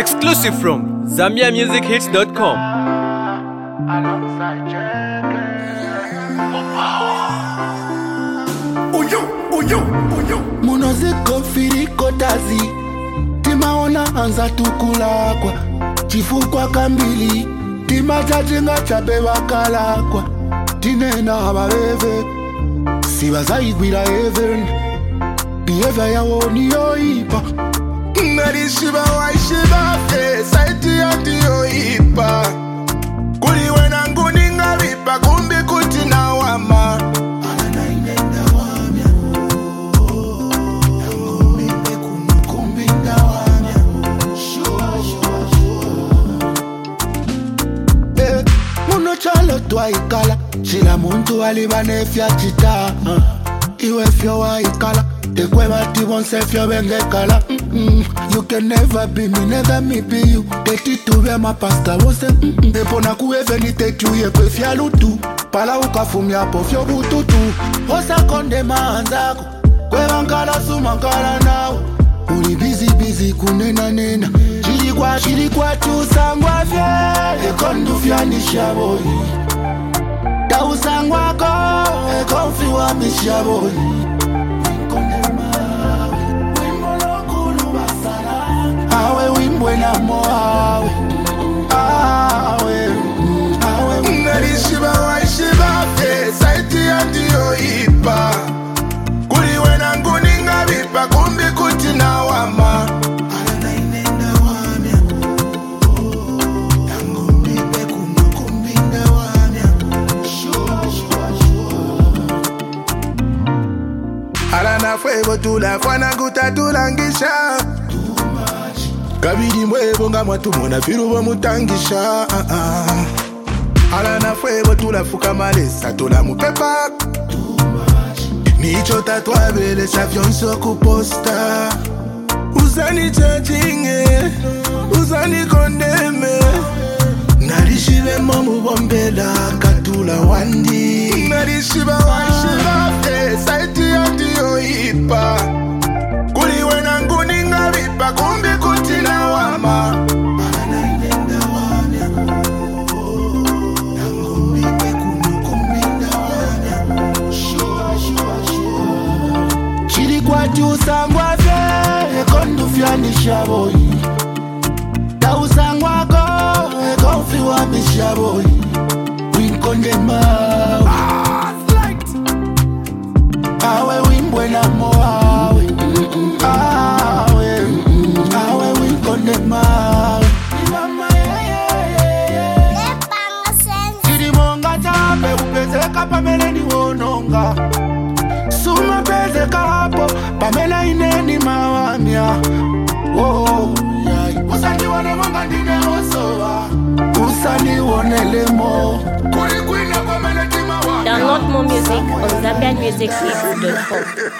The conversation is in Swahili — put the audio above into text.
Exclusive from ZambiaMusicHits.com. Munoziko firiko tazi timaona anza tukulakwa chifukwa kambili timachatinga chapewa kalakwa tinena ababeve sibazaigwira even behavior yawo niyoipa narishiba waishiba fe saiti yandiyoipa kuri wena nguninga vipa kumbi kuti nawama Chalo twaikala chila muntu alibane fya chita iwe fyo waikala tekweba tibonse fyo bengekala You can never be me, never me be you Teti tuwe mapasta wose Epona kuwe ni tetu ye kwe fya lutu Pala ukafumia po fyo bututu Osa konde maanzako Kwe wankala sumankala nao Uli busy kunena nena Chirikwa chusangwa fye Ekondu fya nishaboy Tausangwa ko Ekonfi wa mishaboy Awe wimbwe na moawe Awe Narishiba waishiba fe Saiti yandiyo ipa Kuri wena nguninga vipa kumbi kuti na wama Alana fuego tula fwana guta tulangisha Kabidi mwebo nga mwatu mwana firu wa mutangisha Alana fuego tula fuka malesa tula mupepa Nicho tatwa bele chafyonso kuposta Uzani chachinge, uzani kondeme Narishibe mamu bombela katula wandi Narishiba waishiba fe saiti yandiyo ipa Kuri wena nguninga vipa kumbi kuti na wama Chirikwa chusangwa fe ekondu fya nishaboy Tausangwa ko ekonfi wa mishaboy Winkonde mawe Awe wimbwe na moawe Awe winkonde mawe Sirimonga tape upezeka pamele ni wononga Suma pezeka hapo pamela ineni mawamia Usani wane monga ndine osoa Usani wane lemo Kuri kwina pamele timawa Download more music on ZambiaMusicHits.com.